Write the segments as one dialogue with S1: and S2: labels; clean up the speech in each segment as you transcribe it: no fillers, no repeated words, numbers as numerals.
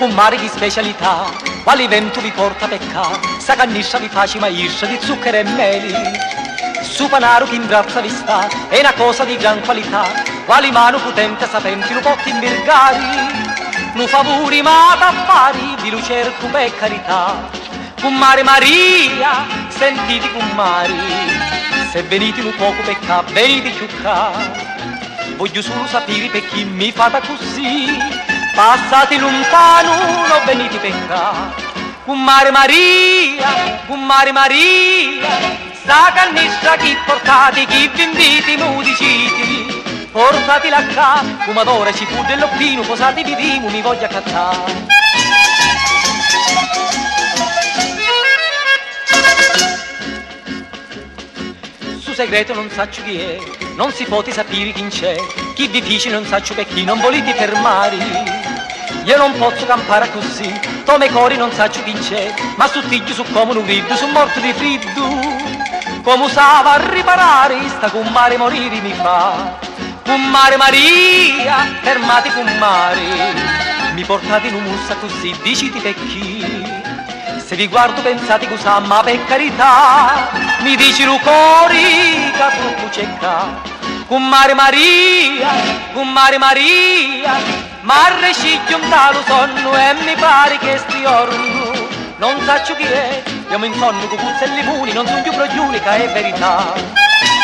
S1: un mare di specialità, quali vento vi porta pecca, sa canniscia vi face maisce di zucchero e meli. Su panaro che in brazza vi sta, è una cosa di gran qualità, quali mano potente sapenti lo potti imbirgari. Nu favori ma d'affari, vi lo cerco per carità. Cummare Maria, sentiti cummari, se venite un poco pecca, venite ciucca. Voglio solo sapere per chi mi fate così, passate lontano, non venite pecca. Cummare Maria, sa canniscia chi portate, chi vi inviti, mu diciti. Portatela qua, fumatore, cipolla e loppino, posatevi primo, mi voglio accattare. Su segreto non saccio chi è, non si può sapere chi c'è, chi vi dice non saccio per chi non volete fermare. Io non posso campare così, tome cori non saccio chi c'è, ma su tiglio su come un griddo, su morto di freddo. Come usava a riparare, sta cummare morire mi fa. Cummare Maria, fermati cummare, mi portate in un mussa così, diciti per chi. Se vi guardo pensate cosa, ma per carità, mi dici lu cori, che troppo cecca. Cummare Maria, ma reciglio un talo sonno e mi pare che stiorno. Non saccio chi è, io mi insonno con puzza e limoni, non sono più progliunica, è verità.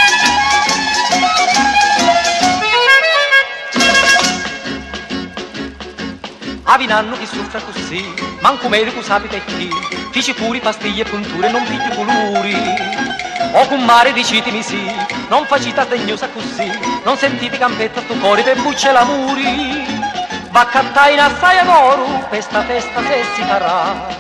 S1: Avinanno chi soffra così, manco medico sapi per chi, fici puri pastiglie e punture, non piglio colori. O con mare dicitemi sì, non facite degnosa così, non sentite campetta sto cuore per bucce l'amuri. Va a cattare in assai d'oro, per sta festa se si farà.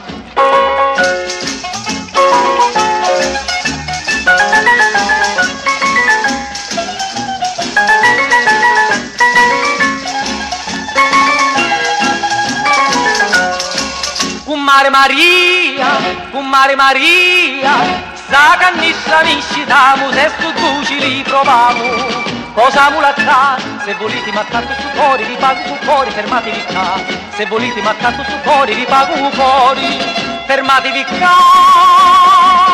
S1: Cummare Maria, sa canniscia viscitamu, se su duci li provamu. Posamu l'attà, se volete mattare su cuore, vi pago su cuore, fermatevi qua. Se volete mattare su cuore, vi pago un cuore, fermatevi qua.